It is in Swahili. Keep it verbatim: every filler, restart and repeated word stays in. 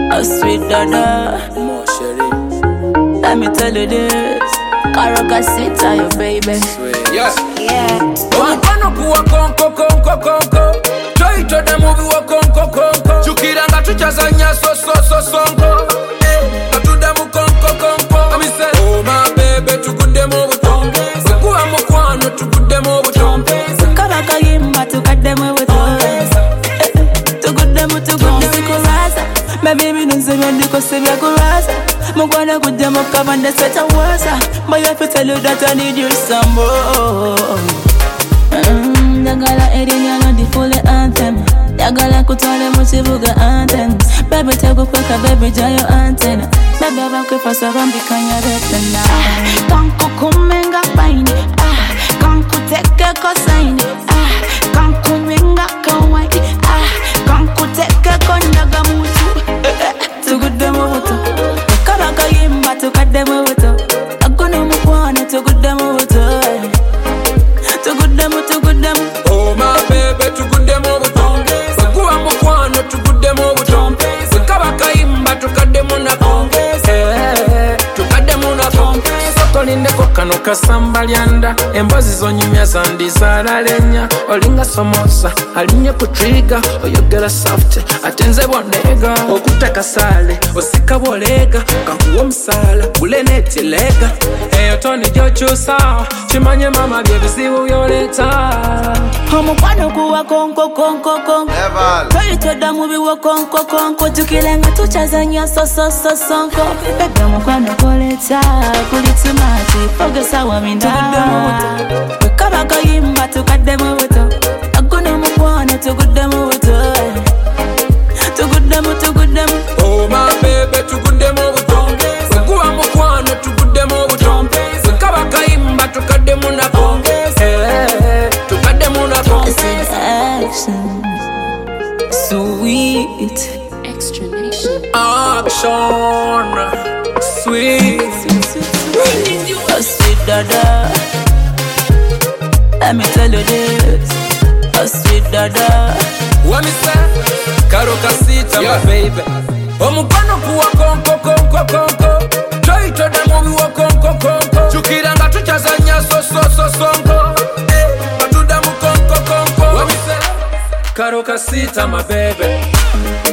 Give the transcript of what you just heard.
A sweet dada. More Sherry. Let me tell you this. Caracasita, your baby. Sweet. Yeah. Yeah. Omukano kuwa konko konko konko. Toito de movie wa konko konko. Chukiranga tuchazanya so so so songo. Eh, atude mu konko konko. Ami say, oh my baby, tukude mu butonge. Sikuwa mukwano tukude mu butonge. Kaba kayimba tukade mu butonge. Tukude mu tukude mu kurasa. Baby minunze myandiko sebya kurasa. Mugwana kude mu kabande sweater wasa. But I have to tell you that I need you some more. Mm, Dagala edinya no the full anthem. Dagala kutole musibuga anthem. Baby tego kweka baby jayo anthem. Baby bakwefa sabambi kanya betana. Kanku kumenga paini. Ah, kanku teke kosaini. Ah, kanku menga kawaii. Ah, kanku teke kondaga mutu. Tugude mu buto. Kaba kayimba tukade mu buto. Agono mukwana tugude mu buto. Tugude mu tugude mu. Oh my baby, tukude mu butonge. Sikuwa mukwano tukude mu butonge. Sikaba kayimba tukade mu na konge. Eh, tukade mu na konge. Sokolindeko kano kasamba lyanda. Embozi zonyumya zandizala lenya. Olinga somosa, alinye kutriga. Oyogera soft, atenze bonega. Okutaka sale, osika bolega. Kankuwa msala, uleneti lega. Eyo toni jochusa, chimanye mama byebizibu byoleta. Omukwano kuwa konko konko konko. Toito da mubi wa konko konko. Tukilenga tuchazanya so so so sonko. Bebe omukwano koleta kulitumati. Fogesa wa minda. Kaba kayimba tukade mu buto. Agono mukwano tugude mu buto. Tugude mu tugude mu. Oh my baby, tukude mu butonge. Sikuwa mukwano tukude mu butonge. Sikaba kayimba tukade mu na konge. Eh, tukade mu na konge. It's in action. Sweet. Extra Nation. Action. Sweet. A sweet dada. Let me tell you this. A sweet dada. What me say? Caracasita, yeah. My baby. Omukano kuwa konko konko konko. Toito de movie wa konko konko. Chukiranga tuchazanya so so so songo. Eh, atude mu konko konko. What me say? Caracasita, my baby.